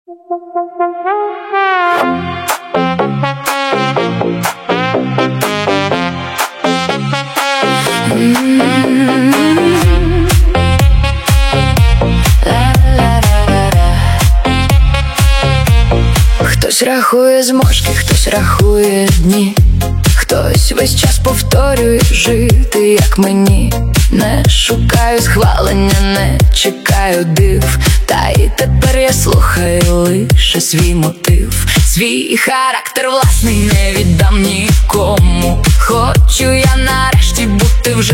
Хтось рахує зможки, хтось рахує дні, хтось весь час повторює жити, як мені. Не шукаю схвалення, не чекаю див, та й тепер я слухаю лише свій мотив. Свій характер власний не віддам нікому. Хочу я нарешті бути вже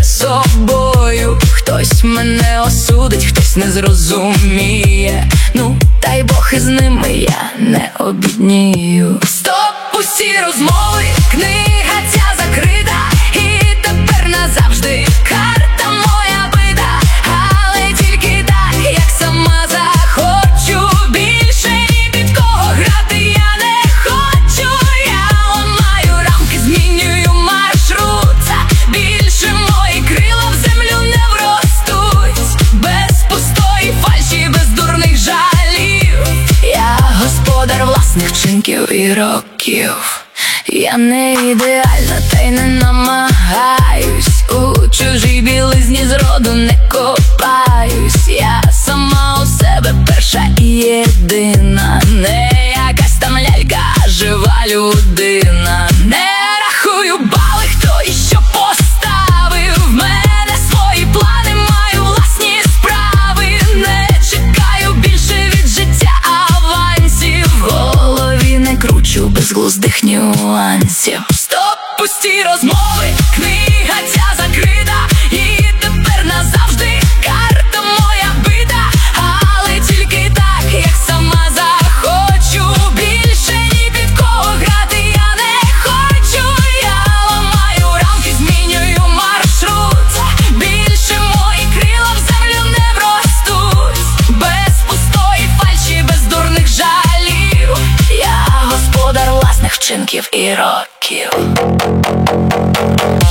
собою. Хтось мене осудить, хтось не зрозуміє. Ну, та й Бог із ними, я не обіднію. Стоп, усі розмови, книга ця закрита, і тепер назавжди карта моя бита. Але тільки так, як сама захочу. Більше ні під кого грати я не хочу. Я ламаю рамки, змінюю маршрут. Більше мої крила в землю не вростуть. Без пустої фальші, без дурних жалів. Я господар власних вчинків і років. Я не ідеальна, та й не намагаюсь. У чужій білизні зроду не копаюсь. Я сама у себе перша і єдина. Не якась там лялька, а жива людина. Не рахую бали, хто і що поставив. В мене свої плани, маю власні справи. Не чекаю більше від життя авансів. В голові не кручу безглуздих нюансів. Стоп, пусті розмови, книга ця закрита, і тепер назавжди карта моя бита. Але тільки так, як сама захочу. Більше ні під кого грати я не хочу. Я ламаю рамки, змінюю маршрут. Більше мої крила в землю не вростуть. Без пустої фальші, без дурних жалів. Я господар власних вчинків і років.